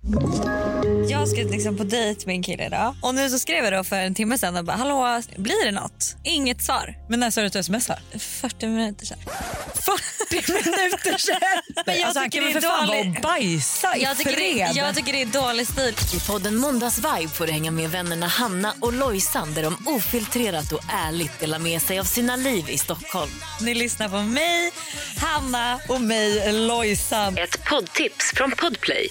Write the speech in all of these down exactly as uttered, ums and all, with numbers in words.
Jag ska liksom på dejt med en kille idag. Och nu så skrev jag då för en timme sedan och bara, hallå, blir det något? Inget svar. Men när sa du att du smsar? fyrtio minuter sedan. fyrtio minuter sedan? Men jag alltså, han tycker kan det väl är för fan dålig... vara och bajsa i jag tycker, fred. det, jag tycker det är dålig stil. I podden Måndagsvibe får du hänga med vännerna Hanna och Lojsan där de ofiltrerat och ärligt delar med sig av sina liv i Stockholm. Ni lyssnar på mig, Hanna och mig, Lojsan. Ett poddtips från Podplay.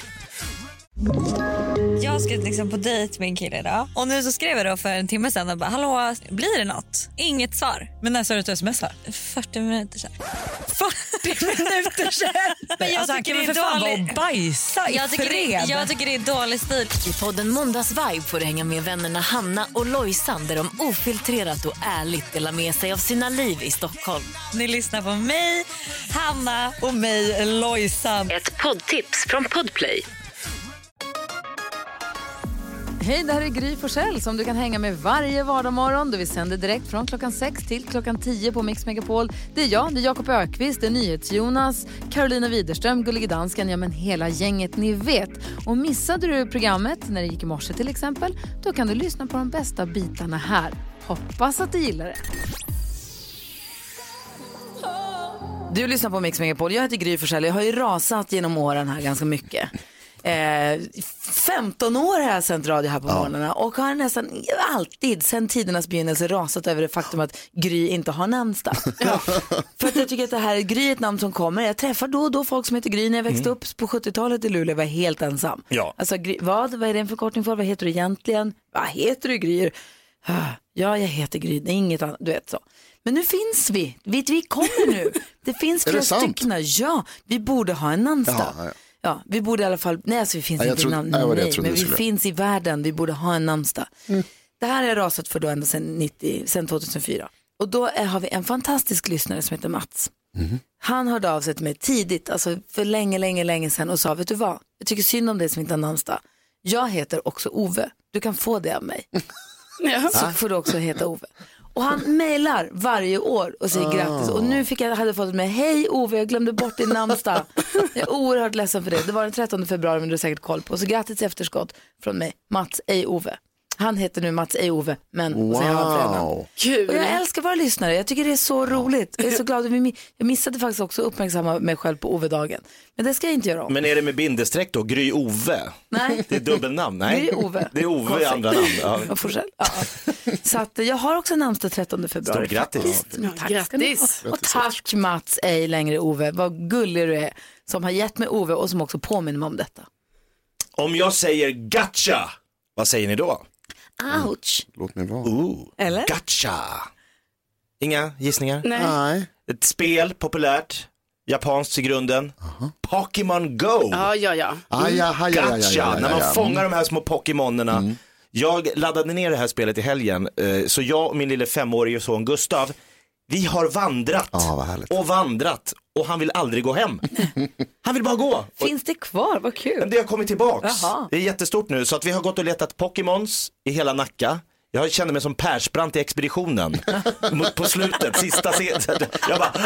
Jag ska liksom på dejt med en kille idag. Och nu så skrev jag då för en timme sedan och bara, hallå, blir det något? Inget svar. Men när sa du att du smsar? fyrtio minuter sedan. fyrtio minuter sedan? Men jag alltså, han tycker kan det väl är för fan vara dålig... och bajsa i jag tycker, fred. det, jag tycker det är dålig stil. I podden Måndagsvibe får du hänga med vännerna Hanna och Lojsan där de ofiltrerat och ärligt delar med sig av sina liv i Stockholm. Ni lyssnar på mig, Hanna och mig, Lojsan. Ett poddtips från Podplay. Hej, det här är Gry Forssell som du kan hänga med varje vardagsmorgon. Vi sänder direkt från klockan sex till klockan tio på Mix Megapol. Det är jag, det är Jakob Ökvist, det är NyhetsJonas, Carolina Widerström, Gullige Dansken, ja men hela gänget ni vet. Och missade du programmet när det gick i morse till exempel, då kan du lyssna på de bästa bitarna här. Hoppas att du gillar det. Du lyssnar på Mix Megapol, jag heter Gry Forssell. Jag har ju rasat genom åren här ganska mycket. Eh, femton år har jag sänt radio här på ja. morgnarna och har nästan alltid sen tidernas begynnelse rasat över det faktum att Gry inte har namnsdag. Ja. För att jag tycker att det här är Gry, ett namn som kommer. Jag träffar då och då folk som heter Gry. När jag växte mm. upp på sjuttiotalet i Luleå var jag helt ensam. Ja. Alltså, Gry, vad? Vad är det en förkortning för? Vad heter du egentligen? Vad heter du, Gry? Ja, jag heter Gry. Det är inget annat, du vet så. Men nu finns vi. Vi, vi kommer nu. Det finns flera stycken. Ja, vi borde ha en namnsdag. Ja, ja. Ja, vi borde i alla fall, nej alltså vi finns ja, inte trodde, i namn, nej, nej, men vi skulle. finns i världen, vi borde ha en namnsdag. Mm. Det här har jag rasat för då ända sedan, nittio, sedan tjugohundrafyra. Och då är, har vi en fantastisk lyssnare som heter Mats. Mm. Han hörde av sig till mig tidigt, alltså för länge, länge, länge sedan och sa, vet du vad, jag tycker synd om det som inte har namnsdag. Jag heter också Ove, du kan få det av mig. Ja. Så får du också heta Ove. Och han mejlar varje år och säger oh. grattis. Och nu fick jag, hade fått med, hej Ove, jag glömde bort din namnsdag. Jag är oerhört ledsen för det. Det var den trettonde februari, men du har säkert koll på. Så grattis efterskott från mig, Mats, ej Ove. Han heter nu Mats, ej Ove, men wow. Kul. Och jag älskar våra lyssnare, jag tycker det är så roligt. Jag är så glad. Jag missade faktiskt också uppmärksamma mig själv på Ove-dagen. Men det ska jag inte göra om. Men är det med bindestreck då? Gry Ove? Nej. Det är dubbelnamn? Nej. Gry Ove. Det är Ove i andra namn. Ja. Ja. Så att jag har också namnsdag trettonde februari. Stort grattis. Ja, tack. Grattis. Och tack Mats, ej längre Ove. Vad gullig du är som har gett mig Ove och som också påminner mig om detta. Om jag säger gotcha, vad säger ni då? Ouch. Låt mig vara. Ooh, eller? Gotcha. Inga gissningar? Nej. Nej. Ett spel, populärt. Japanskt i grunden. Uh-huh. Pokémon Go. Ja, ja, ja. Mm. Ah, ja, ja, ja, gotcha. Ja, ja, ja, ja. När man fångar de här små Pokémonerna. Mm. Jag laddade ner det här spelet i helgen. Så jag och min lille femårige son Gustav, vi har vandrat ah, och vandrat. Och han vill aldrig gå hem. Han vill bara gå. Finns det kvar? Vad kul. Det har kommit tillbaks. Jaha. Det är jättestort nu. Så att vi har gått och letat Pokémons i hela Nacka. Jag kände mig som Persbrandt i expeditionen. På slutet, sista scenen. Jag bara...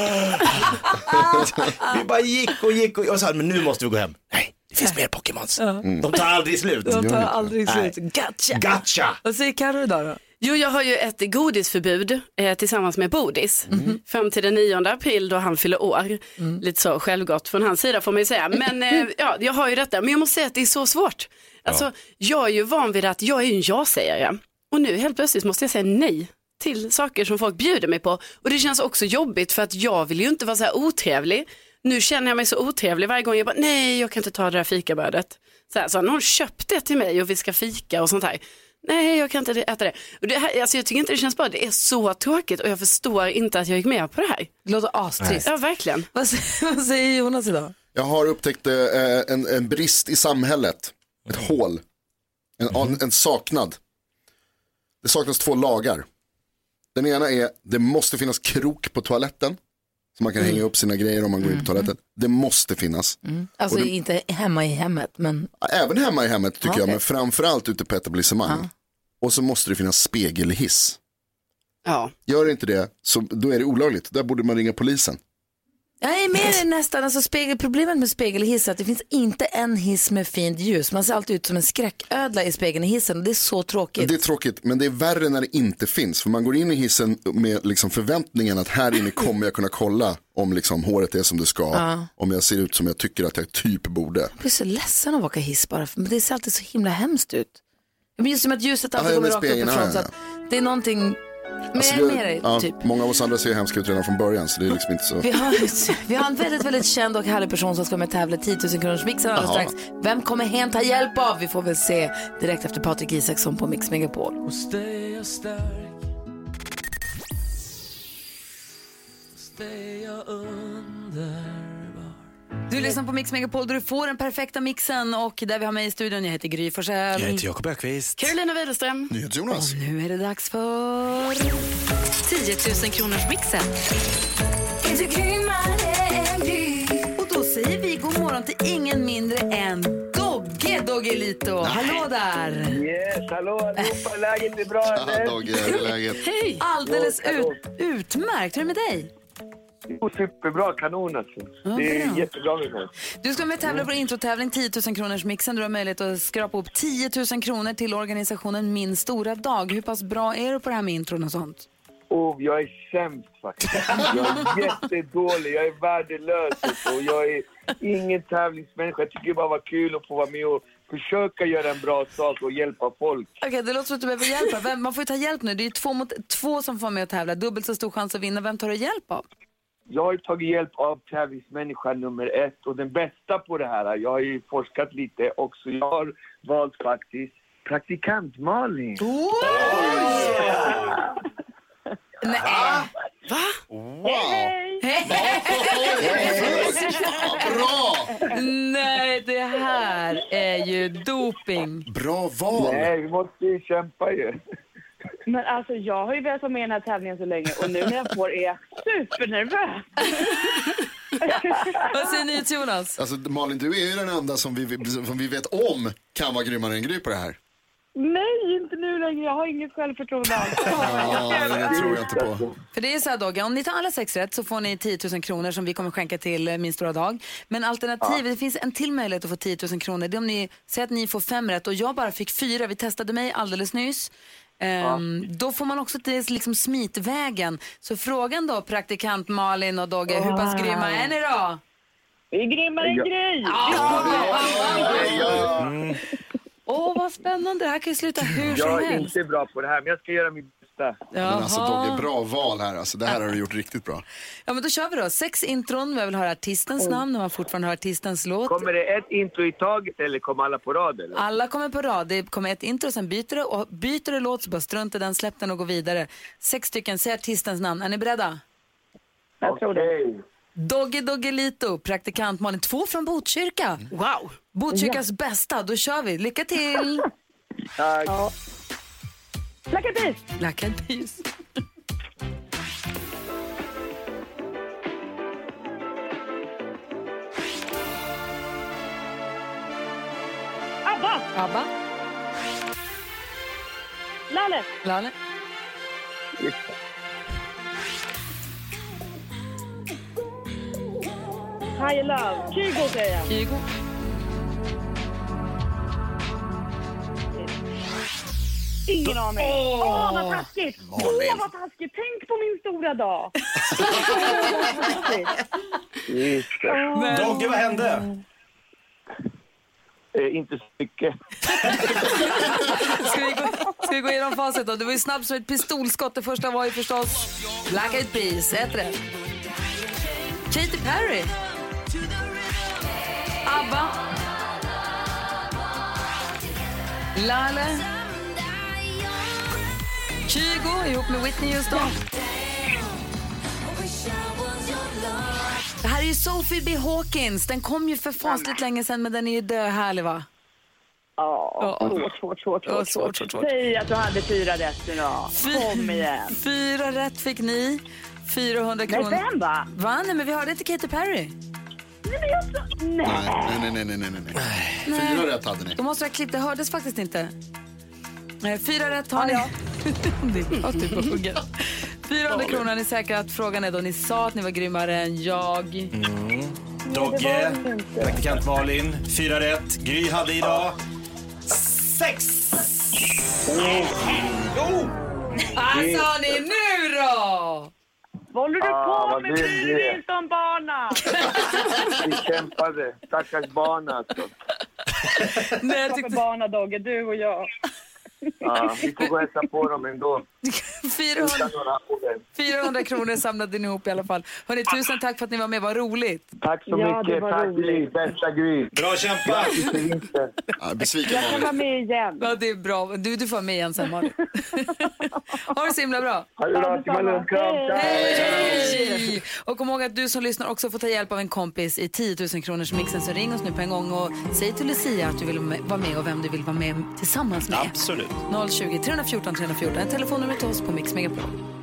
vi bara gick och gick och jag sa, men nu måste vi gå hem. Nej, det finns mer Pokémons. Mm. De tar aldrig slut. De tar aldrig slut. Gotcha. Gotcha. Vad säger Karo idag då? Jo, jag har ju ett godisförbud eh, tillsammans med Bodis. Mm. Fram till den nionde april då han fyller år. Mm. Lite så självgott från hans sida får man ju säga. Men eh, ja, jag har ju detta. Men jag måste säga att det är så svårt. Alltså, ja. Jag är ju van vid att jag är ju en ja-sägare. Och nu helt plötsligt måste jag säga nej till saker som folk bjuder mig på. Och det känns också jobbigt för att jag vill ju inte vara så här otrevlig. Nu känner jag mig så otrevlig varje gång jag bara, nej jag kan inte ta det där fikabrödet. Så här, så har någon köpt det till mig och vi ska fika och sånt här. Nej, jag kan inte äta det. Och det här, alltså jag tycker inte det känns bra. Det är så tråkigt och jag förstår inte att jag gick med på det här. Det låter astrist. Ja, verkligen. Vad säger, vad säger Jonas idag? Jag har upptäckt eh, en, en brist i samhället. Ett mm. hål. En, mm. en saknad. Det saknas två lagar. Den ena är, det måste finnas krok på toaletten. Så man kan mm. hänga upp sina grejer om man går in på toaletten. Det måste finnas. Mm. Alltså det, inte hemma i hemmet, men... Även hemma i hemmet tycker okay. jag, men framförallt ute på etablissemang. Ja. Och så måste det finnas spegelhiss. Ja. Gör inte det, så då är det olagligt. Där borde man ringa polisen. Jag är med dig nästan. Alltså spegel, problemet med spegelhiss är att det finns inte en hiss med fint ljus. Man ser alltid ut som en skräcködla i spegeln i hissen och det är så tråkigt. Det är tråkigt, men det är värre när det inte finns. För man går in i hissen med liksom förväntningen att här inne kommer jag kunna kolla om liksom håret är som det ska. Ja. Om jag ser ut som jag tycker att jag typ borde. Jag blir så ledsen av att åka hiss bara, för det ser alltid så himla hemskt ut. Men just som att ljuset alltid kommer rakt uppifrån. Ja, ja, ja. Det är någonting... Men alltså, jag är med dig, ja, typ. Många av oss andra ser hemska ut redan från början, så det är liksom inte så. Vi har, vi har en väldigt, väldigt känd och härlig person som ska med tävla tio tusen kronors mixen alldeles strax. Vem kommer hem ta hjälp av? Vi får väl se direkt efter Patrik Isaksson på Mix Megapol. Och stay stark. Stay underbar. Du lyssnar på Mix Megapol där du får den perfekta mixen och där vi har med i studion. Jag heter Gry Forssell. Jag heter Jakob Öqvist. Carolina Widerström. Jonas. Och nu är det dags för tio tusen kronors mixen. Och då säger vi god morgon till ingen mindre än Dogge Doggelito. Hallå där. Yes, hallå allihopa. Läget är bra eller? Ja, Dogge, läget. Hej. Alldeles ut, utmärkt. Hur är det med dig? Jo, superbra, kanon alltså. Ja, det är bra. jättebra med mig. Du ska med tävla på introtävling tio tusen kronors mixen. Du har möjlighet att skrapa upp tio tusen kronor till organisationen Min stora dag. Hur pass bra är du på det här med intron och sånt? Oh, jag är sämst faktiskt. Jag är jättedålig, jag är värdelös och jag är ingen tävlingsmänniska. Jag tycker det bara var kul att få vara med och försöka göra en bra sak och hjälpa folk. Okej, okay, det låter som att du behöver hjälp. Vem, man får ju ta hjälp nu. Det är två mot två som får med att tävla. Dubbelt så stor chans att vinna. Vem tar du hjälp av? Jag har ju tagit hjälp av tävlingsmänniska nummer ett och den bästa på det här. Jag har ju forskat lite också. Jag har valt faktiskt praktikant Malin. Oh! Yeah! Nej. Va? Wow! Hej! Bra! Nej, det här är ju doping. Bra val! Nej, vi måste ju kämpa ju. Men alltså jag har ju velat vara med i den här tävlingen så länge och nu när jag får är jag supernervös. Vad säger ni till Jonas? Alltså Malin, du är ju den enda som vi, som vi vet om kan vara grymmare än Gry på det här. Nej, inte nu längre. Jag har inget självförtroende alls. Ja, det tror jag inte på. För det är så här, Dogge, om ni tar alla sex rätt så får ni tio tusen kronor som vi kommer skänka till Min stora dag. Men alternativet, ja. Det finns en till möjlighet att få tio tusen kronor. Det är om ni säger att ni får fem rätt och jag bara fick fyra. Vi testade mig alldeles nyss. Um, ja. Då får man också till liksom smitvägen. Så frågan då, praktikant Malin och Dogge, hur pass grymma är ni då? Vi är grymmare än Gry. Åh, oh, vad spännande. Det här kan ju sluta hur som helst. Jag är helst. inte bra på det här, men jag ska göra mitt bästa. Men alltså Dogge, bra val här. Alltså, det här har du gjort riktigt bra. Ja, men då kör vi då. Sex intron. Vi vill höra artistens namn när man fortfarande hör artistens låt. Kommer det ett intro i taget eller kommer alla på rad? Eller? Alla kommer på rad. Det kommer ett intro, sen byter det. Och byter det låt så bara strunta den, släpp den och gå vidare. Sex stycken, säg artistens namn. Är ni beredda? Jag tror det. Dogge Doggelito, praktikant Malin. Två från Botkyrka. Wow. Botkyrkas ja. bästa. Då kör vi. Lycka till. Tack. Ja. Black Eyed Peas. Black Eyed Peas. Abba. Abba. Lalle. Lalle. High Love. Kygo säger jag. Kygo. Ingen aning. Åh, oh, vad taskigt. Åh, oh, vad taskigt. Tänk på min stora dag. oh, Dogge, vad hände? Eh, inte så mycket. ska, vi gå, ska vi gå igenom facit då? Det var ju snabbt som ett pistolskott. Det första var ju förstås Black Eyed Peas. Ett rätt. Katy Perry. Abba. Lalle. Kygo ihop med Whitney just då. Det här är ju Sophie B. Hawkins. Den kom ju för fasligt länge sedan, men den är ju döhärlig, va? Ja, oh, svårt, svårt, svårt, svårt, svårt, svårt, svårt. Säg att du hade fyra rätt nu då. Kom igen. Fyra rätt fick ni. fyrahundra kronor. Nej, fem va? Va? Nej, men vi hörde inte Katy Perry. Nej, men jag så... Nej. Nej, nej, nej, nej, nej, nej. Fyra rätt hade ni. Då måste jag klippa. Det hördes faktiskt inte. Fyra rätt har ni. Ja, det var typ på huggen. fyrahundra kronor, är ni säkra att frågan är då ni sa att ni var grymmare än jag? Mm. Dogge, praktikant Malin, fyra rätt. Gry hade idag sex. Oh. Vad sa ni nu då? Vad håller du Ah, på vad med? det Bryr är. dig inte om barna. Vi kämpade. Stackars barn alltså. Nej, jag Varför tyckte... barna, Dogge? Du och jag. Ja, vi får gå och hälsa på dem ändå. fyrahundra, Utan några ord. fyrahundra kronor samlade ni ihop i alla fall. Hörrni, tusen tack för att ni var med, vad roligt. Tack så Ja, det mycket. var Tack roligt. Gry. Bästa Gry. Bra kämpat! Ja, besviken Jag kan vara med igen. Ja, det är bra. Du, du får med igen sen, Malin. Ha det så himla bra. Ha det bra. Simon Lundkram. Hej! Och kom ihåg att du som lyssnar också får ta hjälp av en kompis i tio tusen kronors mixen, så ring oss nu på en gång och säg till Lucia att du vill vara med och vem du vill vara med tillsammans med. Absolut. noll tjugo, tre fjorton, tre fjorton. En telefonnummer till oss på Mix Megapol.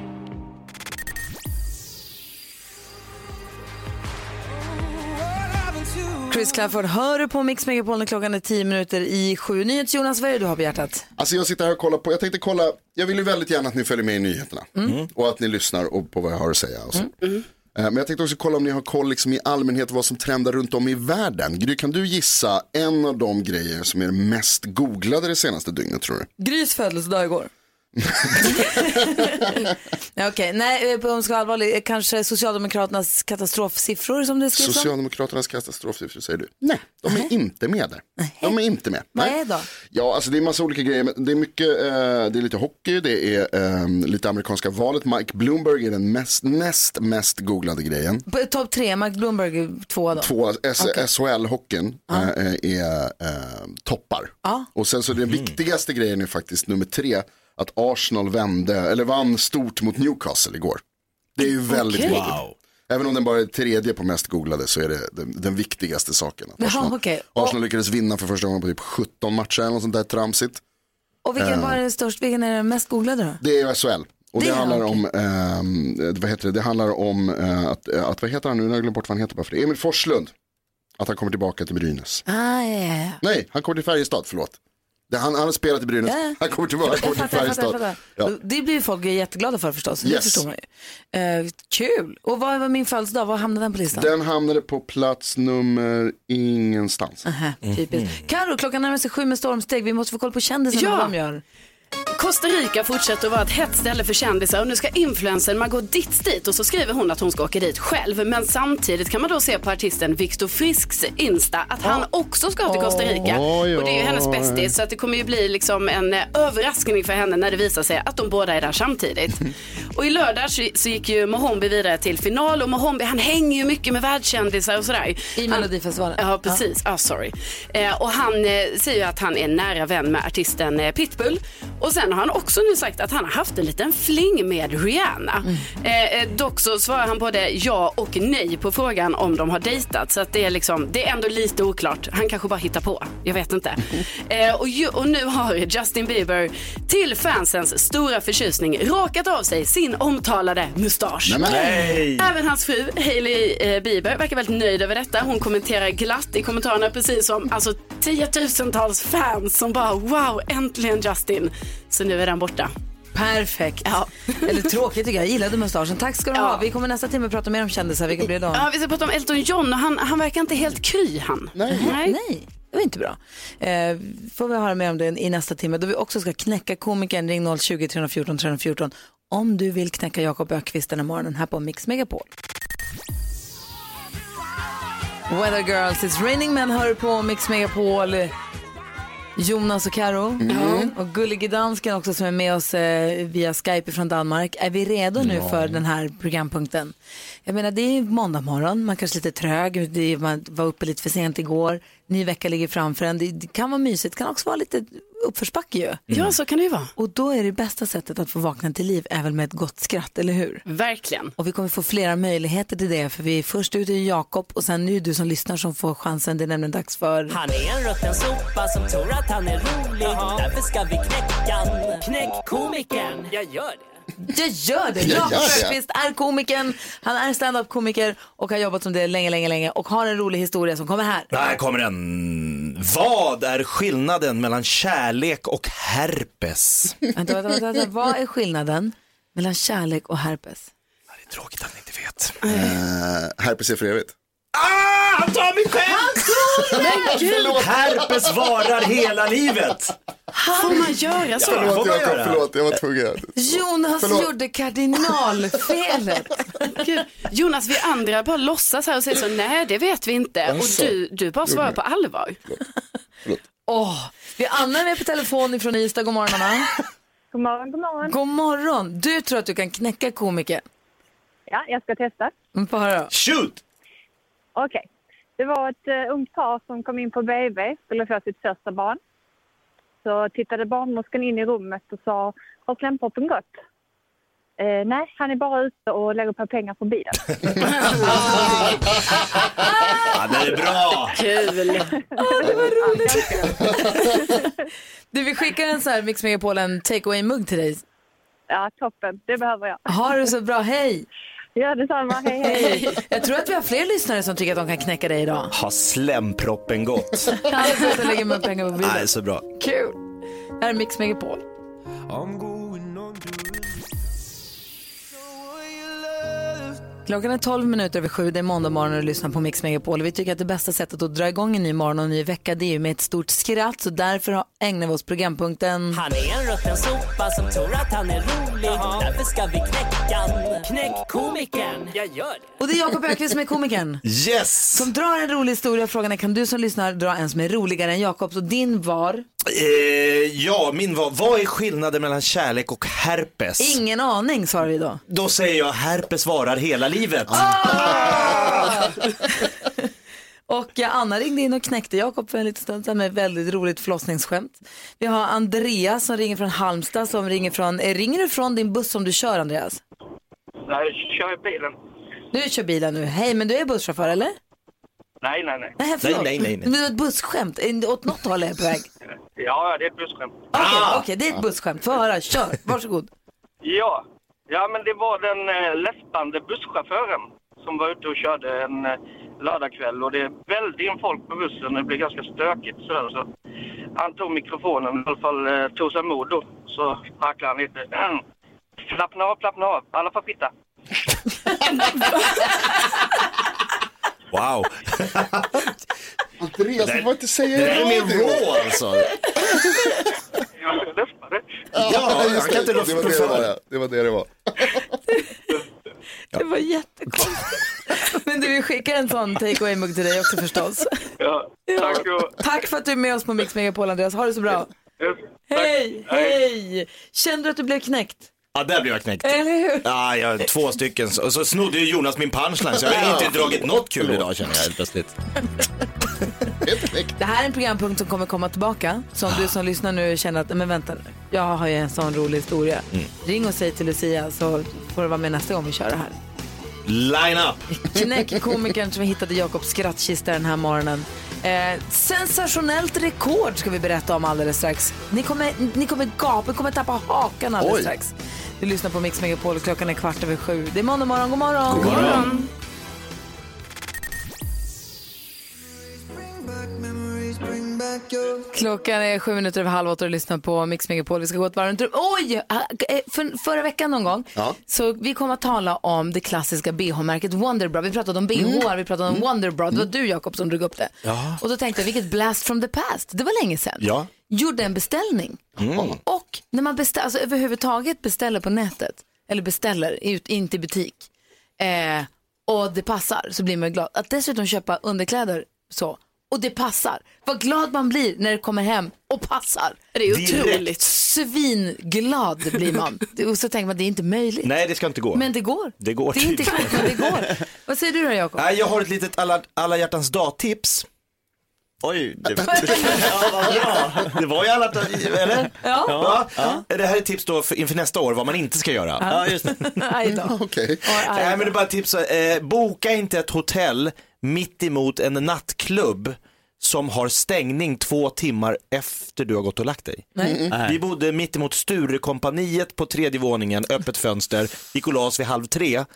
Chris Clafford hör du på Mix Megapol när klockan är tio minuter i sju. Nyhets Jonas, vad är det du har på hjärtat? Alltså jag sitter här och kollar på, jag tänkte kolla, jag vill ju väldigt gärna att ni följer med i nyheterna. Mm. Och att ni lyssnar och på vad jag har att säga. Och så. Mm. Men jag tänkte också kolla om ni har koll liksom i allmänhet vad som trendar runt om i världen. Gry, kan du gissa en av de grejer som är mest googlade det senaste dygnet, tror du? Grys födelsedag igår. Ja, okej, nej, om jag ska vara allvarlig, kanske Socialdemokraternas katastrofsiffror som det skrivs om? Socialdemokraternas katastrofsiffror, säger du? Nej, de är inte med där. De är inte med. Vad Nej. är då? Ja, alltså det är massa olika grejer. Det är mycket, eh, det är lite hockey, det är eh, lite amerikanska valet. Mike Bloomberg är den mest, näst mest googlade grejen. Topp tre, Mike Bloomberg två då? Två, S- Okay. S H L-hockeyn Ah. eh, är eh, toppar. Ah. Och sen så den Mm. viktigaste grejen är faktiskt nummer tre, att Arsenal vände, eller vann stort mot Newcastle igår. Det är ju väldigt Okay. viktigt. Wow. Även om den bara är tredje på mest googlade så är det den, den viktigaste saken. Att Arsenal, Jaha, okay. Arsenal lyckades vinna för första gången på typ sjutton matcher eller något sånt där tramsigt. Och vilken Uh. var det störst, vilken är den mest googlade då? Det är S H L. Och det, Det är handlar okej. om, eh, vad heter det, det handlar om eh, att, att, vad heter han nu, jag har glömt bort vad han heter bara för det. Emil Forslund. Att han kommer tillbaka till Brynäs. Ah, yeah. Nej, han kommer till Färjestad, förlåt. Det, han, han har spelat i Brynäs, Ja. han kommer tillbaka Jag till fattar, jag fattar, jag Färjestad. fattar. Ja. Det blir ju folk jätteglada för förstås, det Yes. förstår man ju. Uh, kul! Och vad var min födelsedag, vad hamnade den på listan? Den hamnade på plats nummer ingenstans. Aha, typiskt. Karo, klockan närmar sig sju med stormsteg, vi måste få koll på kändisarna, Ja. vad de gör. Costa Rica fortsätter att vara ett hett ställe för kändisar och nu ska influencern Margot Dietz dit och så skriver hon att hon ska åka dit själv. Men samtidigt kan man då se på artisten Victor Frisks Insta att han också ska till Costa Rica. Oj, Och det är ju oj, hennes oj. bästis så att det kommer ju bli liksom en eh, överraskning för henne när det visar sig att de båda är där samtidigt. Och i lördag så, så gick ju Mohombi vidare till final och Mohombi han hänger ju mycket med världskändisar och sådär. I Melodifestivalen. Ja, precis. Ah, sorry. Eh, och han eh, säger ju att han är nära vän med artisten eh, Pitbull. Och sen har han också nu sagt att han har haft en liten fling med Rihanna. Mm. Eh, dock så svarar han både ja och nej på frågan om de har dejtat. Så att det är liksom, det är ändå lite oklart. Han kanske bara hittar på. Jag vet inte. Eh, och, ju, och nu har Justin Bieber till fansens stora förtjusning rakat av sig sin omtalade mustasch. Nej. Även hans fru Hailey eh, Bieber verkar väldigt nöjd över detta. Hon kommenterar glatt i kommentarerna precis som alltså tiotusentals fans som bara wow, äntligen Justin. Så nu är den borta. Perfekt. Ja. Eller tråkigt tycker jag, jag gillade mustaschen. Tack ska du Ja. ha. Vi kommer nästa timme prata mer om kändisar. Vilka blir det då? Ja, vi ska prata om Elton John och han, han verkar inte helt kry han. Nej. Nej, det var inte bra. Eh, får vi höra mer om det i nästa timme då vi också ska knäcka komikern. Ring noll tjugo, tre fjorton, tre fjorton om du vill knäcka Jakob Ökvist den här morgonen här på Mix Megapol. Weather Girls, It's Raining Men hör på Mix Megapol. Jonas och Karo mm. och Gullige Dansken också som är med oss eh, via Skype från Danmark. Är vi redo nu ja. för den här programpunkten? Jag menar, det är måndag morgon, man kanske är lite trög, det är, man var uppe lite för sent igår, ny vecka ligger framför en, det, det kan vara mysigt, det kan också vara lite uppförsbacke ju. Mm. Ja, så kan det ju vara. Och då är det bästa sättet att få vakna till liv även med ett gott skratt, eller hur? Verkligen. Och vi kommer få flera möjligheter till det, för vi är först ut i Jakob och sen nu du som lyssnar som får chansen, det är nämligen dags för... Han är en rutten sopa som tror att han är rolig. Jaha. Därför ska vi knäcka han. Knäck komikern. Jag gör det. Jag gör det. Jakob Ökvist är komikern. Han är stand-up-komiker och har jobbat som det länge, länge, länge och har en rolig historia som kommer här. Här kommer den. Vad är skillnaden mellan kärlek och herpes? Vänta, vänta, vänta, vänta. Vad är skillnaden mellan kärlek och herpes? Det är tråkigt att ni inte vet. Uh, herpes är för evigt. Ah, han tar mig själv! Men gud! Herpes varar hela livet. Får man göra så? Ja, förlåt, jag, jag, förlåt, jag var tvungen. Jonas förlåt. gjorde kardinalfelet. Gud. Jonas, vi andra bara låtsas här och säger så, nej det vet vi inte. Alltså, och du, du bara svarar på allvar. Åh, oh, vi Anna är med på telefon ifrån Ystad. God morgon, Anna. God morgon, god morgon. God morgon. Du tror att du kan knäcka komiker? Ja, jag ska testa. Mm, på höra. Shoot! Okej. Okay. Det var ett uh, ungt par som kom in på B B, skulle få sitt första barn. Så tittade barnmorskan in i rummet och sa, har slemproppen gått? Eh, nej, han är bara ute och lägger på pengar på bilen. Ja, det är bra. Kul. Ah, det var roligt. Du, vi skickar en så här Mix Megapol, en take-away-mugg till dig. Ja, toppen. Det behöver jag. Ha det så bra. Hej. Ja, detsamma. Hej, hej. Jag tror att vi har fler lyssnare som tycker att de kan knäcka dig idag. Har slemproppen gått? Jag lägger med pengar på bilen. Nej, så bra. Kul. Det här är Mix Megapol. Klockan är tolv minuter över sju, det är måndag morgon och du lyssnar på Mix Megapol. Vi tycker att det bästa sättet att dra igång en ny morgon och en ny vecka, det är ju med ett stort skratt. Så därför ägnar vi oss programpunkten. Han är en rutten sopa som tror att han är rolig. Därför ska vi knäcka han. Knäck komikern. Jag gör det. Och det är Jakob Öqvist som är komikern. Yes! Som drar en rolig historia. Frågan är, kan du som lyssnar dra en som är roligare än Jakobs? Och din var? Eh, ja, min var, vad är skillnaden mellan kärlek och herpes? Ingen aning, svarar vi då. Då säger jag, herpes varar hela livet. Ah! Och ja, Anna ringde in och knäckte Jakob för en liten stund sedan med ett väldigt roligt förlossningsskämt. Vi har Andreas som ringer från Halmstad som ringer från, eh, ringer du från din buss som du kör, Andreas? Nej, jag kör bilen. Du kör bilen nu. Hej, men du är busschaufför, eller? Nej, nej, nej. Nej, nej, nej, nej, nej. Men det är ett busskämt. Åt något håll är jag på väg. Ja, det är ett busskämt. Okej, okay, ah! okay, det är ett busskämt. Få höra, kör. Varsågod. Ja. Ja, men det var den eh, läspande busschauffören som var ute och körde en eh, lördagkväll. Och det är väldigt folk på bussen. Det blir ganska stökigt sådär. Så han tog mikrofonen, i alla fall eh, tog sig mod då. Så hacklade han lite. Mm. Slappna av, slappna av. Alla får fitta. Wow. Andreas, du får inte säga det. Det är mer rå alltså. Jag läspade. Ja, jag kan inte det var det det var. Det var det det var. Det var jättekonstigt. Men du, vi skickar en sån take-away-mugg till dig också förstås. Ja, tack. Ja, tack för att du är med oss på Mix Megapol, Andreas. Ha det så bra. Yes, hej, hej. Kände du att du blev knäckt? Ja, där blev jag knäckt. Eller hur? Ja, jag har två stycken. Och så snodde ju Jonas min punchline, så jag har inte dragit något kul idag, känner jag helt plötsligt. Det här är en programpunkt som kommer komma tillbaka. Så om du som lyssnar nu känner att, men vänta nu, jag har ju en sån rolig historia. Mm. Ring och säg till Lucia så får du vara med nästa gång vi kör det här. Line up! Knäck komikern som hittade Jakobs skrattkista den här morgonen. Eh, sensationellt rekord ska vi berätta om alldeles strax. Ni kommer, ni kommer gapa, ni kommer tappa hakan alldeles Oj. strax. Du lyssnar på Mix Megapol och klockan är kvart över sju. Det är måndag morgon, god morgon. God morgon. God morgon. Klockan är sju minuter över halv åtta och lyssnar på Mix Megapol. Vi ska gå ett varv runt. Oj! För, förra veckan någon gång ja. så vi kommer att tala om det klassiska B H-märket Wonderbra. Vi pratade om B H, mm. vi pratade om mm. Wonderbra. Det var du, Jakob, som drog upp det. Ja. Och då tänkte jag, vilket blast from the past. Det var länge sedan. Ja. Gjorde en beställning. Mm. Och när man beställer, alltså överhuvudtaget beställer på nätet, eller beställer ut in till butik eh, och det passar, så blir man glad. Att dessutom köpa underkläder så, och det passar. Vad glad man blir när det kommer hem och passar. Det är otroligt. Svinglad blir man. Och så tänker man, det är inte möjligt. Nej, det ska inte gå. Men det går. Det går. Det är inte klart, men det går. Vad säger du då, Jakob? Jag har ett litet alla, alla hjärtans dag-tips. Oj, det, ja, det var ju alla, eller? Ja. Ja. Ja. Det här är tips då för, inför nästa år, vad man inte ska göra. Ja, just det. Okej. Nej, men det är bara tips. Eh, boka inte ett hotell mitt emot en nattklubb som har stängning två timmar efter du har gått och lagt dig. Nej. Mm. Vi bodde mitt emot Sturekompaniet på tredje våningen, öppet fönster, gick och las vid halv tre.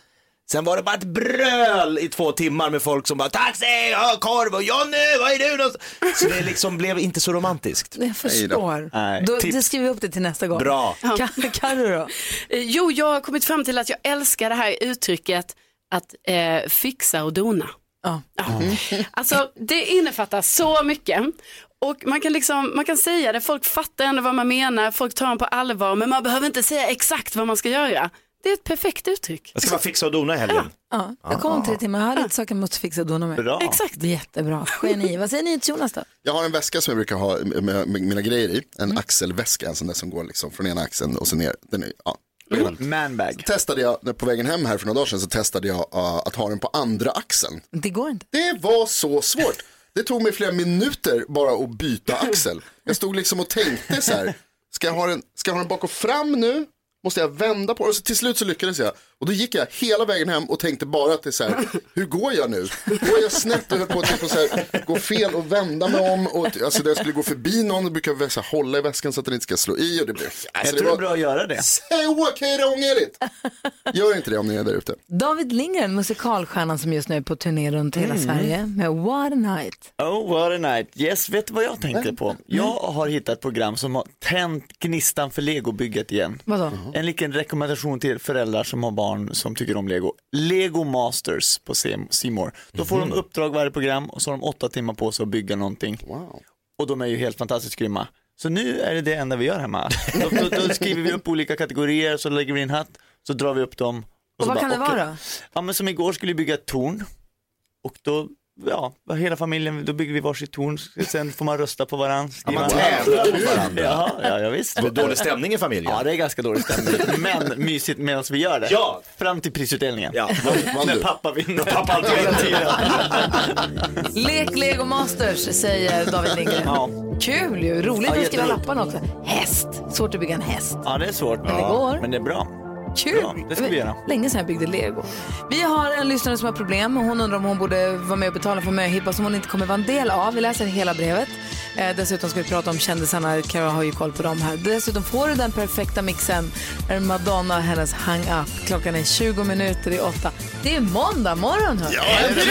Sen var det bara ett bröl i två timmar med folk som bara taxi, ja, korv och Jonny, vad är du någonstans? Så det liksom blev inte så romantiskt. Jag förstår. Nej. Då, Tips. det skriver vi upp det till nästa gång. Bra. Ka- Karo då? Eh, Jo, jag har kommit fram till att jag älskar det här uttrycket att eh, fixa och dona. Ja. Ja. Alltså det innefattar så mycket. Och man kan liksom, man kan säga det, folk fattar ändå vad man menar, folk tar en på allvar, men man behöver inte säga exakt vad man ska göra. Det är ett perfekt uttryck. Jag ska bara fixa och dona i helgen. Ja, jag kommer om tre timmar. Jag har lite saker jag måste fixa och dona med. Bra. Exakt. Jättebra. Geni. Vad säger ni till Jonas då? Jag har en väska som jag brukar ha med, med mina grejer i. En mm. axelväska, en sån där som går liksom från ena axeln och så ner. Den är, ja. Mm. Manbag. Så testade jag, på vägen hem här för några dagar sedan så testade jag uh, att ha den på andra axeln. Det går inte. Det var så svårt. Det tog mig flera minuter bara att byta axel. Jag stod liksom och tänkte så här, ska jag ha den, ska jag ha den bak och fram nu? Måste jag vända på det? Och så till slut så lyckades jag. Och då gick jag hela vägen hem och tänkte bara att det är så här, hur går jag nu? Går jag snett och höll på att typ, så här, gå fel och vända mig om? Och, alltså där jag skulle gå förbi någon, då brukar jag så här, hålla i väskan så att den inte ska slå i. Och det blev, alltså, jag det tror var, det är bra att göra det. Så okej, ångärligt. Gör inte det om ni är där ute. David Lindgren, musikalstjärnan som just nu är på turné runt hela Mm. Sverige med What a Night. Oh, what a night. Yes, vet du vad jag tänkte på? Jag har hittat ett program som har tänt gnistan för legobygget igen. Vadå? En liten rekommendation till föräldrar som har barn som tycker om Lego. Lego Masters på C More. Då får de uppdrag varje program och så har de åtta timmar på sig att bygga någonting. Wow. Och de är ju helt fantastiskt grymma. Så nu är det det enda vi gör hemma. Då, då, då skriver vi upp olika kategorier, så lägger vi en hatt, så drar vi upp dem. Och, och vad bara, kan det okay. vara? Ja, men som igår skulle vi bygga ett torn. Och då, ja, hela familjen, då bygger vi varsitt torn. Sen får man rösta på varandra. Ja, man tävlar mot varandra. Ja, ja, ja, visst. Det är dålig stämning i familjen. Ja, det är ganska dålig stämning. Men mysigt medan vi gör det. Ja. Fram till prisutdelningen. Ja. När pappa vinner. Pappa alltid hela tiden. Lek Lego Masters, säger David Lindgren. Ja. Kul ju, roligt Ja, att skriva jätteroligt. lapparna också. Häst, svårt att bygga en häst. Ja, det är svårt. Men det går. Men det är bra. Kul. Ja, det ska vi göra. Länge sedan jag byggde Lego. Vi har en lyssnare som har problem och hon undrar om hon borde vara med och betala för möhippa som hon inte kommer vara en del av. Vi läser hela brevet. Eh, dessutom ska vi prata om kändisarna. Karo har ju koll på dem här. Dessutom får du den perfekta mixen. Är Madonna och hennes Hang Up. Klockan är tjugo minuter i åtta. Det är måndag morgon. Hör. Ja,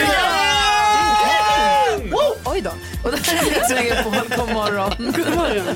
Äntligen! Wow, oj då. Och det här är Mix Megapol. God morgon. God morgon.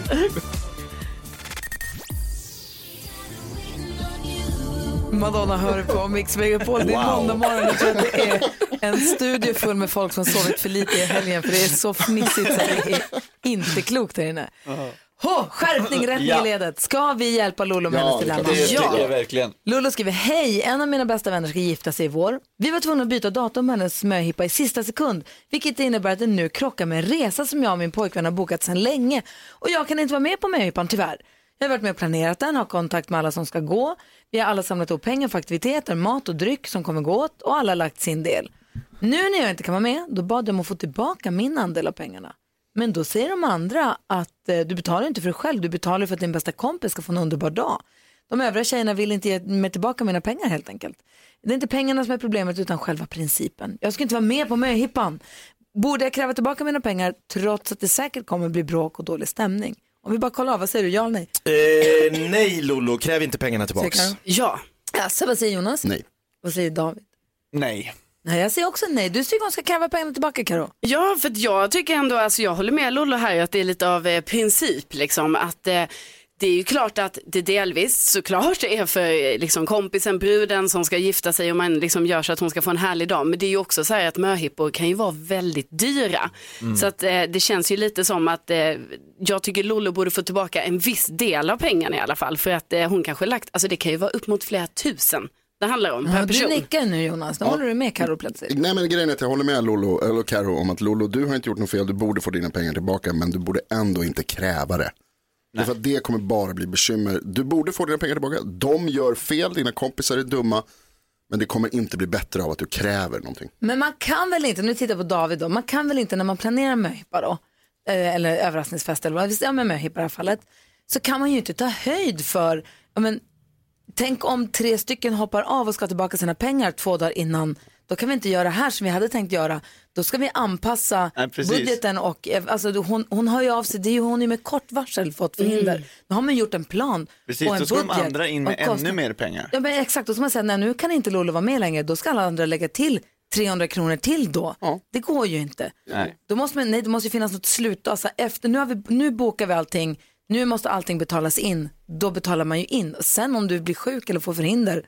Madonna hör på Mix Megapol. Det är Wow. måndag morgon. Jag tror att det är en studio full med folk som sovit för lite i helgen. För det är så fnissigt så det är inte klokt där inne. Hå, skärpning rätt Ja. i ledet. Ska vi hjälpa Lolo med Ja, hennes det dilemma? kan Det tycker jag verkligen. Lolo skriver, hej, en av mina bästa vänner ska gifta sig i vår. Vi var tvungna att byta datum med hennes möhippa i sista sekund, vilket innebär att det nu krockar med en resa som jag och min pojkvän har bokat sedan länge. Och jag kan inte vara med på möhippan, tyvärr. Jag har varit med och planerat den, har kontakt med alla som ska gå. Vi har alla samlat ihop pengar för aktiviteter, mat och dryck som kommer gå åt och alla har lagt sin del. Nu när jag inte kan vara med, då bad jag om att få tillbaka min andel av pengarna. Men då säger de andra att eh, du betalar inte för dig själv, du betalar för att din bästa kompis ska få en underbar dag. De övriga tjejerna vill inte ge mig tillbaka mina pengar helt enkelt. Det är inte pengarna som är problemet utan själva principen. Jag ska inte vara med på möhippan. Borde jag kräva tillbaka mina pengar trots att det säkert kommer bli bråk och dålig stämning? Om vi bara kollar av, vad säger du, ja eller nej? Eh, nej Lolo, kräv inte pengarna tillbaks. Ja. Alltså, vad säger Jonas? Nej. Vad säger David? Nej. Nej, jag säger också nej. Du tycker hon ska kräva pengarna tillbaka, Karo? Ja, för att jag tycker ändå, alltså jag håller med Lollo här att det är lite av eh, princip liksom att eh, det är ju klart att det delvis såklart är för liksom, kompisen, bruden som ska gifta sig och man liksom gör så att hon ska få en härlig dag. Men det är ju också så här att möhippor kan ju vara väldigt dyra. Mm. Så att eh, det känns ju lite som att eh, jag tycker Lollo borde få tillbaka en viss del av pengarna i alla fall. För att eh, hon kanske lagt, alltså det kan ju vara upp mot flera tusen. Det handlar om per Ja, person. du nickar nu, Jonas. Nu Ja. håller du med Karo plötsligt. Nej, men grejen är att jag håller med Lolo, eller Karo, om att Lolo, du har inte gjort något fel, du borde få dina pengar tillbaka, men du borde ändå inte kräva det. För att det kommer bara bli bekymmer. Du borde få dina pengar tillbaka. De gör fel, dina kompisar är dumma, men det kommer inte bli bättre av att du kräver någonting. Men man kan väl inte, nu tittar på David då, man kan väl inte när man planerar möhippa då, eh, eller överraskningsfest eller vad, ja men möhippa i det här fallet, så kan man ju inte ta höjd för, ja men tänk om tre stycken hoppar av och ska tillbaka sina pengar två dagar innan då kan vi inte göra här som vi hade tänkt göra. Då ska vi anpassa Nej, budgeten och alltså, hon, hon har ju av sig, det är ju hon är med kort varsel fått förhinder. Mm. Nu har man gjort en plan. Precis, och en då ska budget de andra in med ännu mer pengar. Ja, men exakt, då ska man säga, nej nu kan inte Lolo vara med längre, då ska alla andra lägga till trehundra kronor till då. Ja. Det går ju inte. Nej. Då måste man, nej, det måste ju finnas något slut. Alltså, efter, nu, har vi, nu bokar vi allting, nu måste allting betalas in. Då betalar man ju in. Och sen om du blir sjuk eller får förhinder,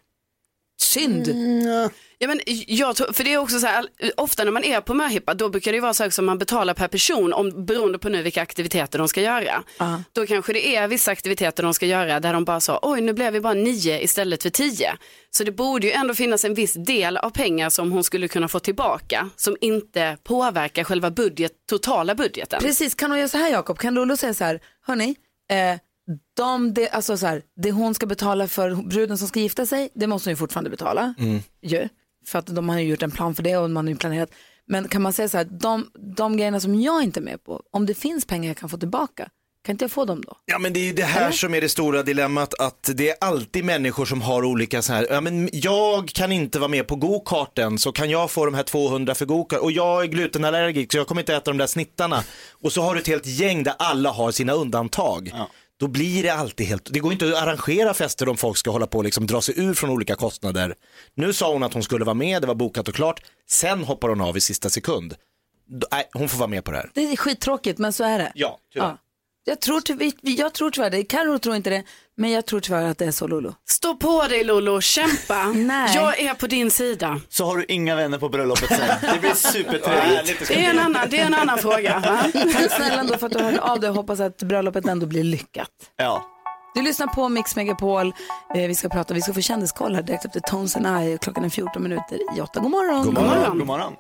synd. Mm. Ja, men jag tror, för det är också så här, ofta när man är på möhippa då brukar det vara så som man betalar per person om, beroende på nu vilka aktiviteter de ska göra. Uh. Då kanske det är vissa aktiviteter de ska göra där de bara sa, oj nu blev vi bara nio istället för tio. Så det borde ju ändå finnas en viss del av pengar som hon skulle kunna få tillbaka som inte påverkar själva budget, totala budgeten. Precis, kan hon göra så här Jakob? Kan Lolo säga så här, hörni, eh, de, det, alltså så här, det hon ska betala för bruden som ska gifta sig, det måste hon ju fortfarande betala. Mm. Ja, för att de har ju gjort en plan för det och man har ju planerat. Men kan man säga så här, de, de grejerna som jag inte är med på, om det finns pengar jag kan få tillbaka, kan inte jag få dem då? Ja, men det är ju det här Eller? som är det stora dilemmat, att det är alltid människor som har olika så här, ja men jag kan inte vara med på go-karten, så kan jag få de här tvåhundra för go-kart, och jag är glutenallergisk så jag kommer inte äta de där snittarna, och så har du ett helt gäng där alla har sina undantag. Ja. Då blir det alltid helt, det går inte att arrangera fester om folk ska hålla på och liksom dra sig ur från olika kostnader. Nu sa hon att hon skulle vara med, det var bokat och klart, sen hoppar hon av i sista sekund. Nej, hon får vara med på det här. Det är skittråkigt, men så är det. Ja, tyvärr. Ja. Jag tror, jag tror tyvärr det. Karo tror inte det, men jag tror tyvärr att det är så, Lolo. Stå på dig Lolo, kämpa. Nej. Jag är på din sida. Så har du inga vänner på bröllopet sen. Det blir supertrevligt. Det är en annan, det är en annan fråga. Tack snälla ändå för att du hörde av dig och hoppas att bröllopet ändå blir lyckat. Ja. Du lyssnar på Mix Megapol. Eh, vi ska prata, vi ska få kändiskoll här direkt efter Tones and I. Klockan är fjorton minuter i åtta. God morgon. God morgon. God morgon.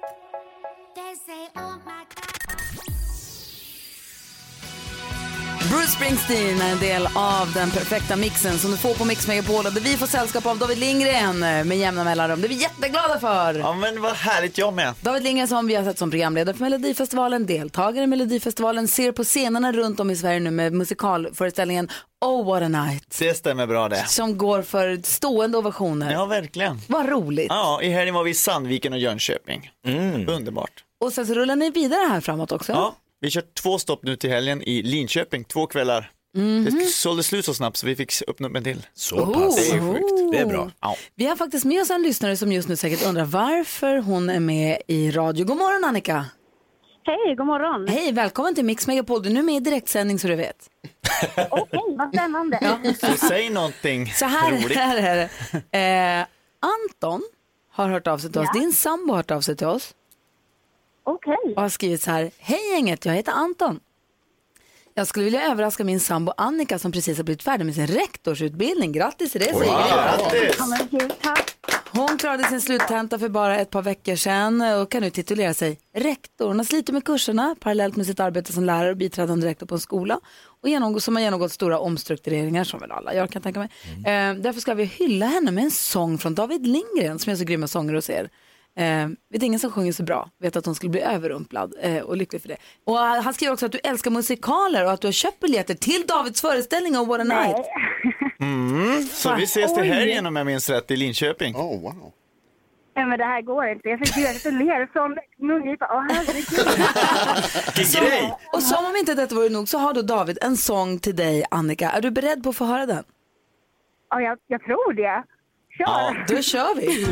Bruce Springsteen är en del av den perfekta mixen som du får på Mix Megapol, där vi får sällskap av David Lindgren med jämna mellanrum. Det är vi jätteglada för. Ja, men vad härligt, jag med. David Lindgren som vi har sett som programledare för Melodifestivalen, deltagare i Melodifestivalen, ser på scenerna runt om i Sverige nu med musikalföreställningen Oh What a Night. Det stämmer bra det. Som går för stående ovationer. Ja, verkligen. Vad roligt. Ja, i helgen var vi i Sandviken och Jönköping. Mm. Underbart. Och sen så rullar ni vidare här framåt också. Ja. Vi kör två stopp nu till helgen i Linköping, två kvällar. Mm-hmm. Det sålde slut så snabbt så vi fick öppna upp en till. Så oh, pass. Det är sjukt. Det är bra. Ja. Vi har faktiskt med oss en lyssnare som just nu säkert undrar varför hon är med i radio. God morgon Annika. Hej, god morgon. Hej, välkommen till Mix Megapol. Du är nu med i direktsändning så du vet. Okej, okay, vad spännande. Ja. Så säg någonting så här, roligt. Här är det. Eh, Anton har hört av sig till oss. Ja. Din sambo har hört av sig till oss. Okej. Okay. Och har skrivit så här: hej gänget, jag heter Anton. Jag skulle vilja överraska min sambo Annika som precis har blivit färdig med sin rektorsutbildning. Grattis till det, säger wow. jag. Tack. Hon klarade sin sluttenta för bara ett par veckor sedan och kan nu titulera sig rektor. Hon har slitit med kurserna parallellt med sitt arbete som lärare och biträdande rektor på en skola. Och genomgå, som har genomgått stora omstruktureringar som väl alla jag kan tänka mig. Mm. Eh, därför ska vi hylla henne med en sång från David Lindgren som är så grymma sånger hos er. Eh, vet ingen som sjunger så bra. Vet att hon skulle bli överrumplad eh, och lycklig för det. Och uh, han skriver också att du älskar musikaler och att du har köpt biljetter till Davids föreställning om What a Night. Mm, så vi ses till helgen om jag minns rätt i Linköping. Oh, wow. Ja, men det här går inte. Jag fick göra för ler från mungipa. Åh, herregud. Så, och som om inte detta vore nog så har då David en sång till dig, Annika. Är du beredd på att få höra den? Ja, jag, jag tror det. Kör. Ja, då kör vi.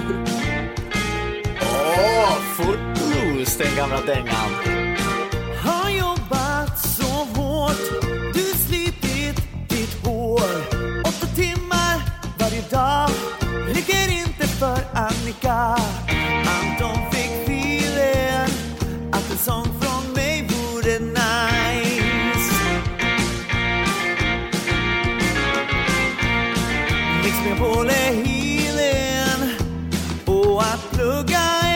Åh, oh, Footloose, den gamla dängan. Har jobbat så hårt, du slitit ditt hår. Åtta timmar varje dag räcker inte för Annika. Anton fick feeling att en sång från mig vore nice. Mix med på det healing och att plugga är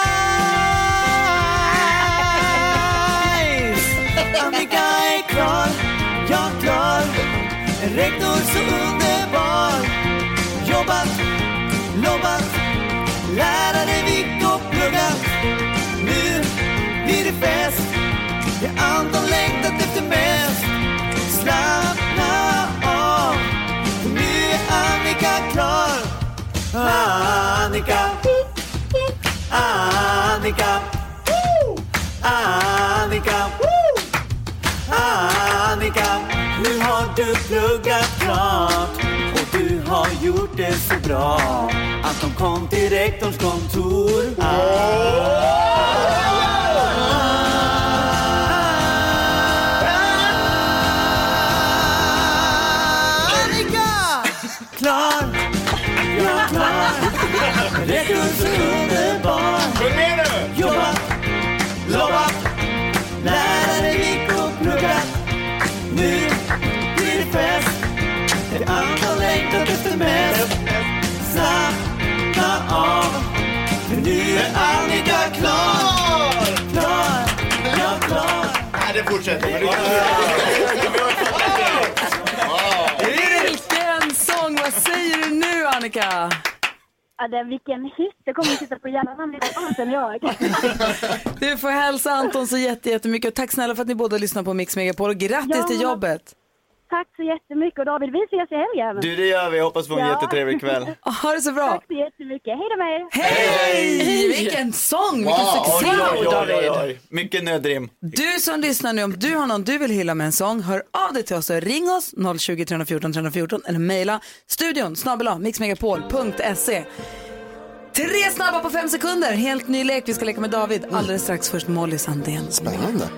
bajs. Annika är klar, jag klar. En rektor så underbar. Jobbat, lobbat, lärare vikt och pluggat. Nu blir det fest. Det Anton längtat efter mest. Slappna av, nu är Annika klar. Annika Annika, nu har du pluggat klart och du har gjort det så bra att de kom till rektorns kontor. Klar, jag klar. Rektorn så underbar. Jobbat, lovat. Lärare gick och pluggat. Nu blir det fest. Det antal längtat efter mest. Slappna av. För nu är Annika klar. Klar, jag klar. Nej, det fortsätter. Men Vilken sång, vad säger du nu Annika? Ja, det, vilken hit. Jag kommer att sitta på hjärnan om det är annat än jag. Du får hälsa Anton så jätte, jättemycket. Och tack snälla för att ni båda lyssnar på Mix Megapol. Och grattis Ja. till jobbet. Tack så jättemycket. Och David, vi ses i helgen. Du, det gör vi. Hoppas få en Ja. jättetrevlig kväll. Ha det så bra. Tack så jättemycket. Hej då med er. Hej! Hej! Vilken sång, vilken Wow. succé, Oj, oj, oj, David. oj, oj. Mycket nödrim. Du som lyssnar nu, om du har någon du vill hylla med en sång, hör av dig till oss och ring oss noll tjugo, tre fjorton, tre fjorton eller mejla studion snabel-a mixmegapol punkt se. Tre snabba på fem sekunder, helt ny lek, vi ska leka med David. Alldeles strax, först Molly Sandén. Spännande.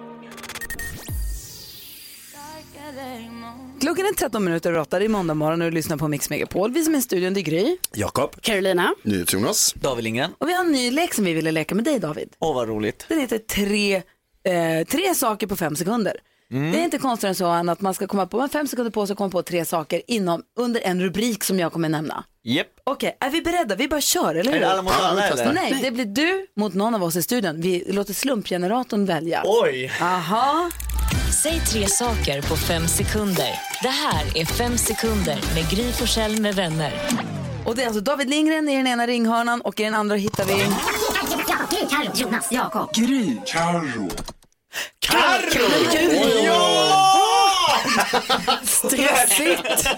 Klockan är tretton minuter och åtta, det är måndag morgon och du lyssnar på Mix Megapol. Vi som är i studion, det är Gry, Jakob, Carolina, Jonas, David Lindgren. och vi har en ny lek som vi ville leka med dig, David. Åh, vad roligt. Den heter tre, eh, tre saker på fem sekunder. Mm. Det är inte konstigt än så än att man ska komma på, men fem sekunder på sig komma på tre saker inom, under en rubrik som jag kommer nämna. Japp. Okej, är vi beredda? Vi bara kör, eller hur? Är det alla mot alla, eller? Nej, det blir du mot någon av oss i studion. Vi låter slumpgeneratorn välja. Oj. Aha. Säg tre saker på fem sekunder. Det här är fem sekunder med Gry Forssell med vänner. Och det är alltså David Lindgren i den ena ringhörnan och i den andra hittar vi... Gry, Carro, Jonas, Jakob. Gry, Carro. Carro! Ja! Stressigt.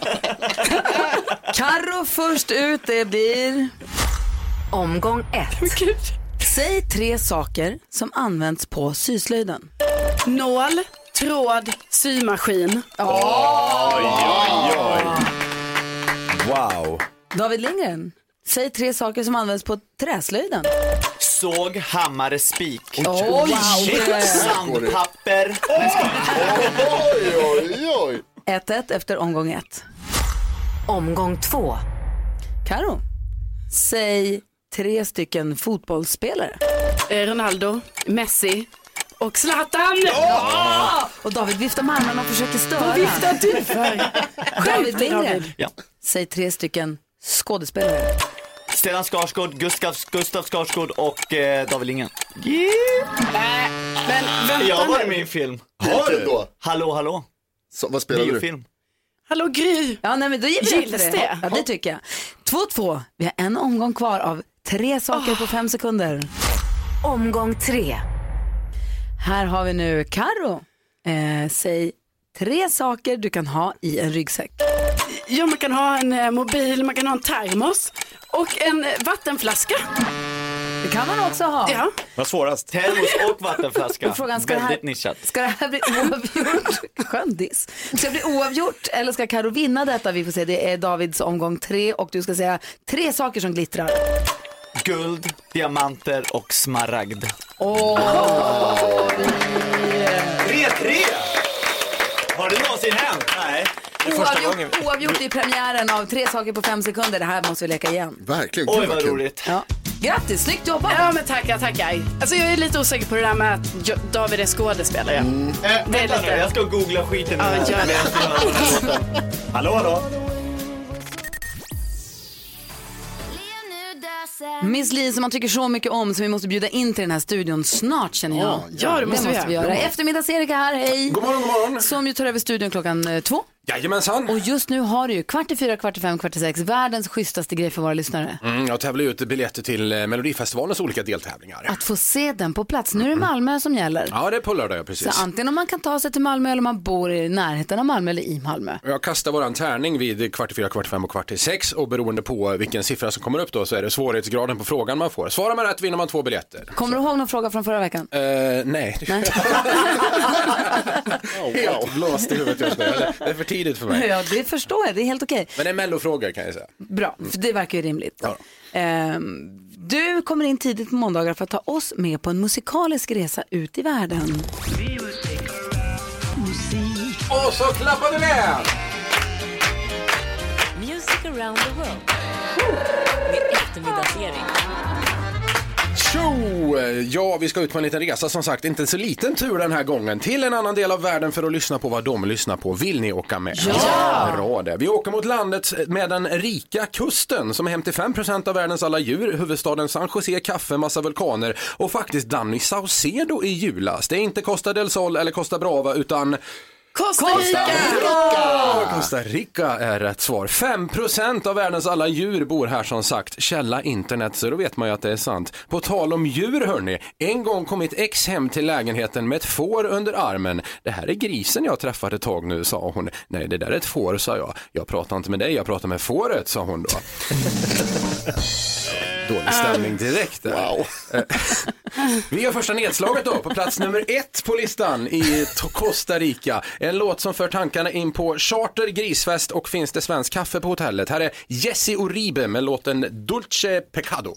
Carro först ut, det blir... Omgång ett. Säg tre saker som används på syslöjden. nål, tråd, symaskin. Oj, oj, oj. Wow. David Lindgren, säg tre saker som används på träslöjden. Såg, hammare, spik. Oj, wow. Sandpapper. Oj, oj, oj. ett ett efter omgång ett. Omgång två. Karo, säg tre stycken fotbollsspelare. Eh, Ronaldo, Messi och Zlatan. Ja! Och David viftar med armarna och försöker störa. Vad viftar du för? David Lindgren, Ja. säg tre stycken skådespelare. Stellan Skarsgård, Gustav, Gustav Skarsgård och eh, David Lindgren. Yeah. Äh, men vänta Jag var nu. med i en film. Har du då? Hallå, hallå. Så, vad spelar du? Biofilm. Hallå Gry. Ja, nej, men då ger vi Gills rätt för det. det? Ja, det tycker jag. två två. Vi har en omgång kvar av tre saker på fem sekunder. Omgång tre. Här har vi nu Karo. Eh, säg tre saker du kan ha i en ryggsäck. Ja, man kan ha en eh, mobil, man kan ha en termos och en eh, vattenflaska. Det kan man också ha. Ja. Vad svårast? Termos och vattenflaska. Och frågan, ska det här- Väldigt nischat. Ska det här bli oavgjort? Sköndis. Ska det bli oavgjort eller ska Karo vinna detta? Vi får se, det är Davids omgång tre och du ska säga tre saker som glittrar. Guld, diamanter och smaragd. Åh, tre tre! Har det någonsin hänt? Nej. oavgjort, oavgjort i premiären av tre saker på fem sekunder. Det här måste vi leka igen. Verkligen, Oj, gud vad kul. roligt. Ja. Grattis, snyggt jobbat. Ja, men tackar, tackar. Alltså jag är lite osäker på det där med att Jo- David är skådespelare. Mm. Äh, Det är vänta lite- nu, jag ska googla skiten. Ja, här. gör det. Hallå, hallå. Miss Li som man tycker så mycket om som vi måste bjuda in till den här studion snart känner jag. Ja, det måste vi vi göra. göra. Eftermiddags-Erika här, hej. God morgon, god morgon. Som ju tar över studion klockan eh, två. Jajamensan. Och just nu har du ju kvart i fyra, kvart i fem, kvart i sex, världens schysstaste grej för våra lyssnare. Mm, jag tävlar ut biljetter till Melodifestivalens olika deltävlingar. Att få se den på plats. Nu är det Malmö som gäller. Ja, det är på lördag, ja, precis. Så antingen om man kan ta sig till Malmö eller om man bor i närheten av Malmö eller i Malmö. Jag kastar våran tärning vid kvart i fyra, kvart i fem och kvart i sex och beroende på vilken siffra som kommer upp då så är det svårighetsgraden på frågan man får. Svarar man rätt vinner man två biljetter. Kommer så. Du ihåg någon fråga från förra veckan? Uh, nej. nej. Helt blåst i huvudet just nu. Det är för tidigt för mig. Ja, det förstår jag. Det är helt okej. Men det är mellofrågor kan jag säga. Bra, för det verkar ju rimligt. Ja. Um, du kommer in tidigt på måndagar för att ta oss med på en musikalisk resa ut i världen. Och så klappar vi med! Music around the world. Med eftermiddagsserie. Tjo! Ja, vi ska ut på en liten resa som sagt, inte så liten tur den här gången till en annan del av världen för att lyssna på vad de lyssnar på. Vill ni åka med? Ja! Bra det. Vi åker mot landet med den rika kusten som är hem till fem procent av världens alla djur, huvudstaden San Jose, kaffe, massa vulkaner och faktiskt Danny Saucedo i julas. Det är inte Costa del Sol eller Costa Brava utan Costa Rica! Costa, Costa Rica är rätt svar. fem procent av världens alla djur bor här som sagt. Källa internet, så då vet man ju att det är sant. På tal om djur hörni, en gång kom mitt ex hem till lägenheten med ett får under armen. Det här är grisen jag träffat ett tag nu, sa hon. Nej, det där är ett får, sa jag. Jag pratar inte med dig, jag pratar med fåret, sa hon då. Dålig stämning direkt där. Wow. Vi har första nedslaget då på plats nummer ett på listan i Costa Rica. En låt som för tankarna in på charter, grisfest och finns det svensk kaffe på hotellet. Här är Jesse Uribe med låten Dulce Pecado.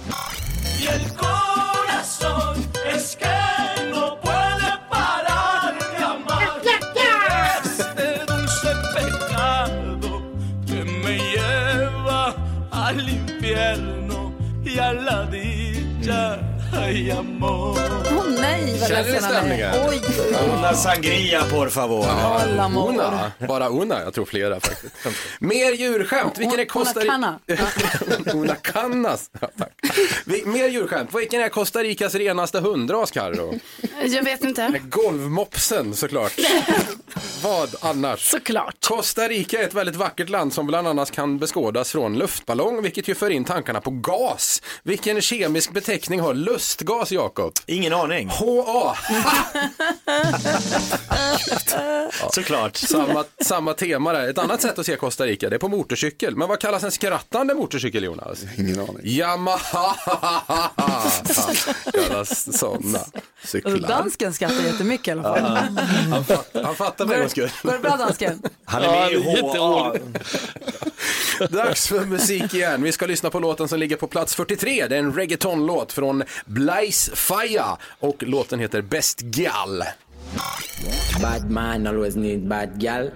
Y a la dicha, ay amor. Åh oh, nej, vad ledsen han är. Oj. Una sangria, por favor. Ja, una. Bara una, jag tror flera faktiskt. Mer djurskämt. Vilken är Costa Rica? Una canas. Ja, tack. Mer djurskämt. Vilken är Costa Ricas renaste hundras, Karo? Jag vet inte. Golvmopsen, såklart. Vad annars? Såklart. Costa Rica är ett väldigt vackert land som bland annat kan beskådas från luftballong, vilket ju för in tankarna på gas. Vilken kemisk beteckning har lustgas, Jakob? Ingen aning. H A. Ja. Såklart. Samma, samma tema där. Ett annat sätt att se Costa Rica, det är på motorcykel. Men vad kallas en skrattande motorcykel, Jonas? Ingen aning. Yamaha. Kallas sådana cyklar. Dansken skrattar jättemycket i alla fall. Ja. Han, fatt, han fattar mig vad skull. Går det bra, dansken? Han är med i H A. Dags för musik igen. Vi ska lyssna på låten som ligger på plats fyrtiotre. Det är en reggaeton-låt från Blaise Faya och låten heter Best Gal. Bad man always need bad gal.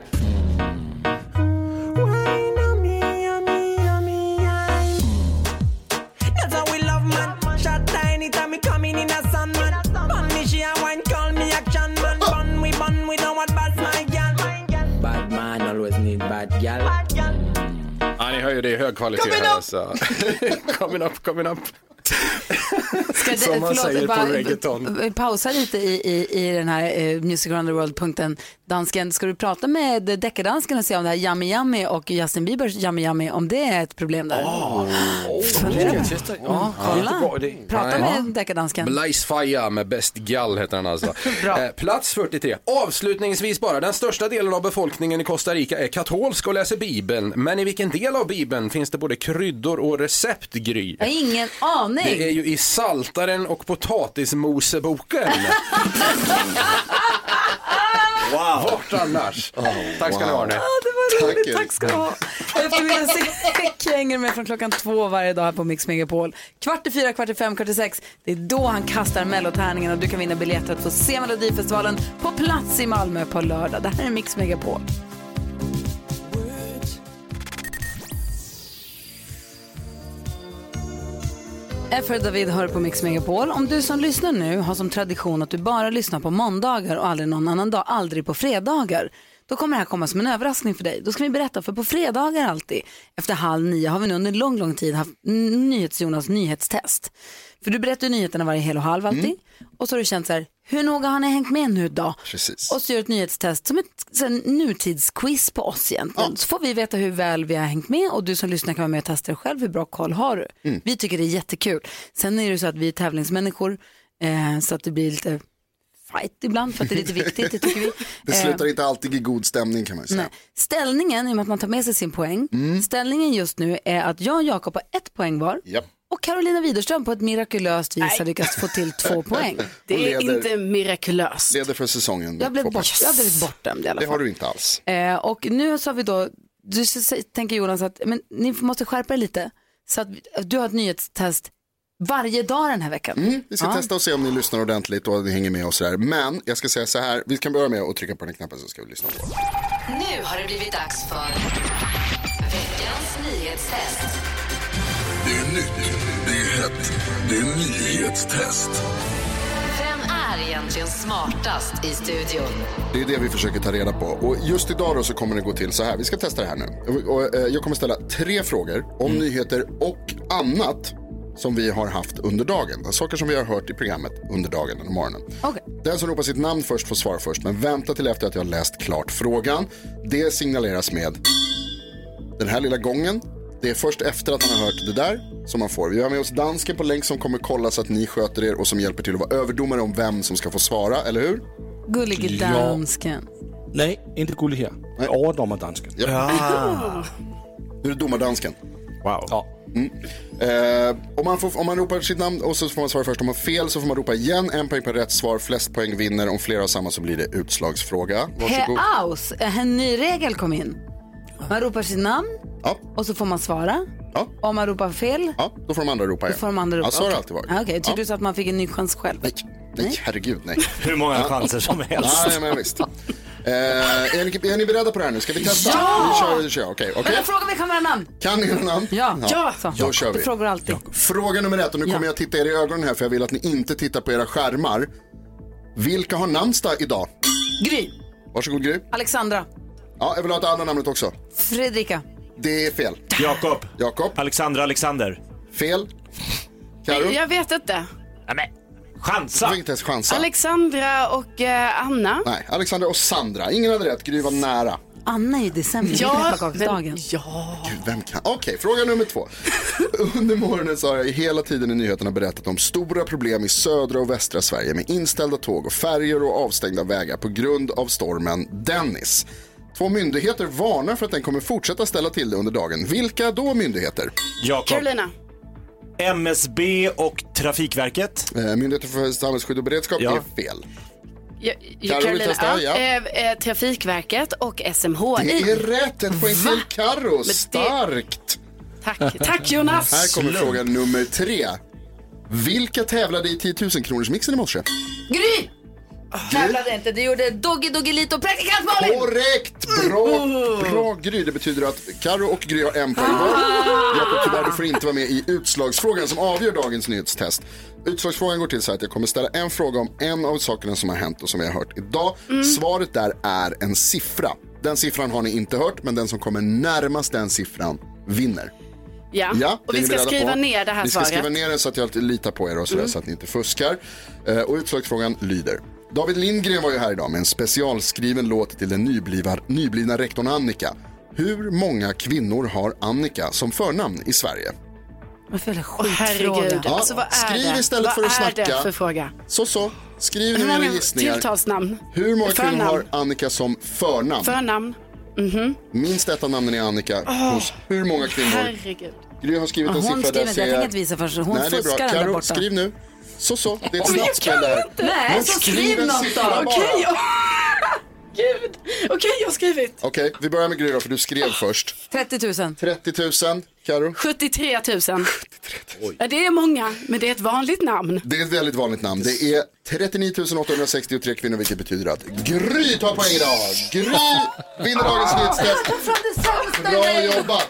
That's how we love man. Shot tiny time me coming in a sun man. Bunny she a wine call me action man. Bun we bun we know what bad my gal. Bad man always need bad gal. Ja, ni hör ju det i hög kvalitet coming här. Så. coming up, coming up. Ska det, Som man förlåt, säger bara, på reggaeton. Pausa lite i, i, i den här uh, Music Around the World-punkten. Dansken, ska du prata med deckardansken och se om det här Yummy Yummy och Justin Biebers Yummy Yummy, om det är ett problem där? Oh. Fundera på. Ja, kolla. Prata med deckardansken. Blaise Faya med Best Gal heter han alltså. eh, Plats fyrtiotre. Avslutningsvis bara, den största delen av befolkningen i Costa Rica är katolsk och läser Bibeln. Men i vilken del av Bibeln finns det både kryddor och recept, Gry? Jag har ingen aning. Det är ju i Saltaren och Potatismoseboken. Wow. Vart annars? Oh, Tack ska wow. ni ha nu. Ja, det var roligt. Tack, Tack ska du ha. Eftermiddagssäck hänger med från klockan två varje dag här på Mix Megapol. Kvart i fyra, kvart i fem, kvart i sex. Det är då han kastar mellotärningen och du kan vinna biljetter att få se Melodifestivalen på plats i Malmö på lördag. Det här är Mix Megapol. Effer David hör på Mix Megapol. Om du som lyssnar nu har som tradition att du bara lyssnar på måndagar och aldrig någon annan dag, aldrig på fredagar, då kommer det här komma som en överraskning för dig. Då ska vi berätta, för på fredagar alltid efter halv nio har vi nu under lång, lång tid haft NyhetsJonas nyhetstest. För du berättar ju nyheterna varje hel och halv alltid. Mm. Och så har du känt så här, hur noga har ni hängt med nu då? Precis. Och så gör ett nyhetstest som ett så här, nutidsquiz på oss egentligen. Ja. Så får vi veta hur väl vi har hängt med och du som lyssnar kan vara med och testa dig själv. Hur bra koll har du? Mm. Vi tycker det är jättekul. Sen är det så att vi är tävlingsmänniskor eh, så att det blir lite fight ibland för att det är lite viktigt, det tycker vi. Det slutar inte alltid i god stämning kan man säga. Nej. Ställningen, i och med att man tar med sig sin poäng, mm. ställningen just nu är att jag och Jakob har ett poäng var. Yep. Och Carolina Widerström på ett mirakulöst vis har lyckats få till två poäng. Det är leder, inte mirakulöst. Leder för säsongen. Jag blev, bort, jag blev bortdömd i alla fall. Det har du inte alls. Eh, och nu så har vi då, du tänker Jonas att men, ni måste skärpa er lite. Så att du har ett nyhetstest varje dag den här veckan. Mm, vi ska ja. testa och se om ni lyssnar ordentligt och ni hänger med oss där. Men jag ska säga så här, vi kan börja med att trycka på den knappen så ska vi lyssna på. Nu har det blivit dags för veckans nyhetstest. Det är nytt, det är hett, det är nyhetstest. Vem är egentligen smartast i studion? Det är det vi försöker ta reda på. Och just idag då så kommer det gå till så här. Vi ska testa det här nu. Och, och, eh, jag kommer ställa tre frågor om mm. nyheter och annat som vi har haft under dagen. Saker som vi har hört i programmet under dagen eller morgonen. Okay. Den som ropar sitt namn först får svara först. Men vänta till efter att jag har läst klart frågan. Det signaleras med den här lilla gången. Det är först efter att man har hört det där som man får. Vi har med oss dansken på länk som kommer kolla så att ni sköter er och som hjälper till att vara överdomare om vem som ska få svara, eller hur? Gullige dansken. Ja. Nej, inte gullig här. Nej, överdomardansken. Ja. Ja. Nu är det domardansken. Wow. Ja. Mm. Eh, om, man får, om man ropar sitt namn och så får man svara först. Om man har fel så får man ropa igen. En poäng på rätt svar, flest poäng vinner. Om flera har samma så blir det utslagsfråga. Varsågod. Heaus, en ny regel kom in. Man ropar sitt namn ja. och så får man svara. Ja. Om man ropar fel, ja, då får de andra ropa igen. Då får de andra ropa. Ja, så har okay. det alltid varit. Okej, okay. Tycker ja. du så att man fick en ny chans själv? Nej, nej, nej. herregud, nej. Hur många ja. chanser som helst. Nej, men visst. Eh, är, ni, är ni beredda på det här nu? Ska vi testa? Ja! Vi kör, vi kör. Okej, okay, okay. Jag frågar mig kan vara namn. Kan ni era namn? Ja. Ja. ja. Då kör vi. Du frågar alltid. Fråga nummer ett, och nu kommer ja. jag titta er i ögonen här för jag vill att ni inte tittar på era skärmar. Vilka har namnsdag idag? Gry. Varsågod Gry. Alexandra. Ja, jag vill ha ett andra namnet också. Fredrika. Det är fel. Jakob. Jakob. Alexandra Alexander. Fel. Karo. Jag vet inte. Nej, chansa. Du fick inte ens chansa. Alexandra och eh, Anna. Nej, Alexandra och Sandra. Ingen hade rätt, Gry var nära. Anna i december, ja, men, ja. Gud, vem kan? Okej, okay, fråga nummer två. Under morgonen så har jag hela tiden i nyheterna berättat om stora problem i södra och västra Sverige med inställda tåg och färger och avstängda vägar på grund av stormen Dennis. Två myndigheter varnar för att den kommer fortsätta ställa till det under dagen. Vilka då myndigheter? Jakob. Carolina. M S B och Trafikverket. Eh, Myndigheter för samhällsskydd och beredskap, ja. Det är fel. Ja, ja, Carolina, testa, ja. äh, äh, Trafikverket och S M H I. Det är rätt, en poäng till Karo. Starkt. Tack, tack Jonas. Här kommer fråga nummer tre. Vilka tävlade i tio tusen kronors mixen i morse? Gry! Tävlade inte, du gjorde Doggy Doggelito och Praktikant Malin. Korrekt, bra, bra Gry. Det betyder att Karo och Gry har en poäng var. Jakob, tyvärr, du får inte vara med i utslagsfrågan som avgör dagens nyhetstest. Utslagsfrågan går till så att jag kommer ställa en fråga om en av sakerna som har hänt och som vi har hört idag. Mm. Svaret där är en siffra. Den siffran har ni inte hört, men den som kommer närmast den siffran vinner. Ja, ja och vi ska skriva på. ner det här Vi ska svaret. skriva ner det så att jag litar på er och sådär, mm. så att ni inte fuskar. Uh, och utslagsfrågan lyder. David Lindgren var ju här idag med en specialskriven låt till den nyblivna, nyblivna rektorn Annika. Hur många kvinnor har Annika som förnamn i Sverige? Varför är det Åh, herregud. Ja, alltså, vad är skriv det? istället vad för att snacka. Vad är det för fråga? Så så, skriv nu era gissningar. Tilltalsnamn? Hur många förnamn. kvinnor har Annika som förnamn? Förnamn. Mm-hmm. Minst ett av namnen är Annika oh, hos hur många kvinnor? Herregud. Gry har skrivit oh, en siffra där. Hon skriver, jag tänker inte visa för sig. Hon Nej, fuskar den där Karo, borta. skriv nu. Så så, det är ett snabbt spel där. Nej, så skriv något då. Okej, Gud. Okej, jag har skrivit. Okej, okay, vi börjar med Gry då, för du skrev oh. först. trettio tusen. trettio tusen, Karo? sjuttiotre tusen. Ja, det är många, men det är ett vanligt namn. Det är ett väldigt vanligt namn. Det är trettionio tusen åttahundrasextiotre kvinnor, vilket betyder att Gry tar poäng idag. Gry vinner dagens nyhetstest. Bra jobbat.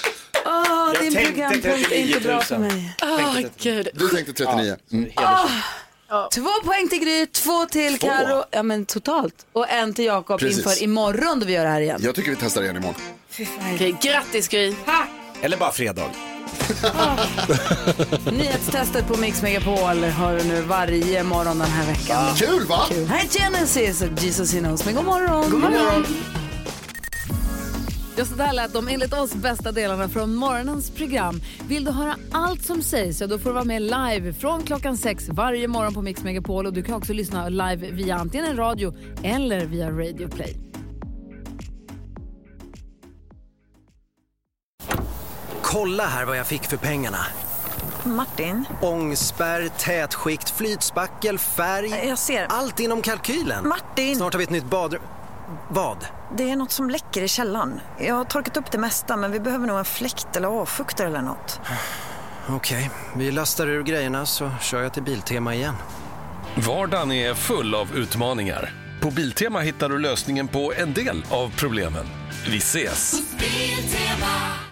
Åh, oh, din programpunkt är inte bra för mig. Oh, Gud. Du tänkte trettionio. Mm. Oh. Oh. Två poäng till Gry, två till Karo. Ja, men totalt. Och en till Jakob inför imorgon då vi gör det här igen. Jag tycker vi testar igen imorgon. Okej, grattis Gry. Eller bara fredag. Nyhetstestet på Mix Megapol hör du nu varje morgon den här veckan. Ah, kul va? Kul. Här är Genesis och Jesus in Knows. Men god morgon. God morgon. Just det här lät de enligt oss bästa delarna från morgonens program. Vill du höra allt som sägs så då får du vara med live från klockan sex varje morgon på Mix Megapol. Och du kan också lyssna live via antingen en radio eller via Radio Play. Kolla här vad jag fick för pengarna. Martin? Ångspärr, tätskikt, flytspackel, färg. Jag ser. Allt inom kalkylen. Martin! Snart har vi ett nytt badrum. Vad? Det är något som läcker i källaren. Jag har torkat upp det mesta, men vi behöver nog en fläkt eller avfuktare eller något. Okej, vi lastar ur grejerna så kör jag till Biltema igen. Vardagen är full av utmaningar. På Biltema hittar du lösningen på en del av problemen. Vi ses! Biltema.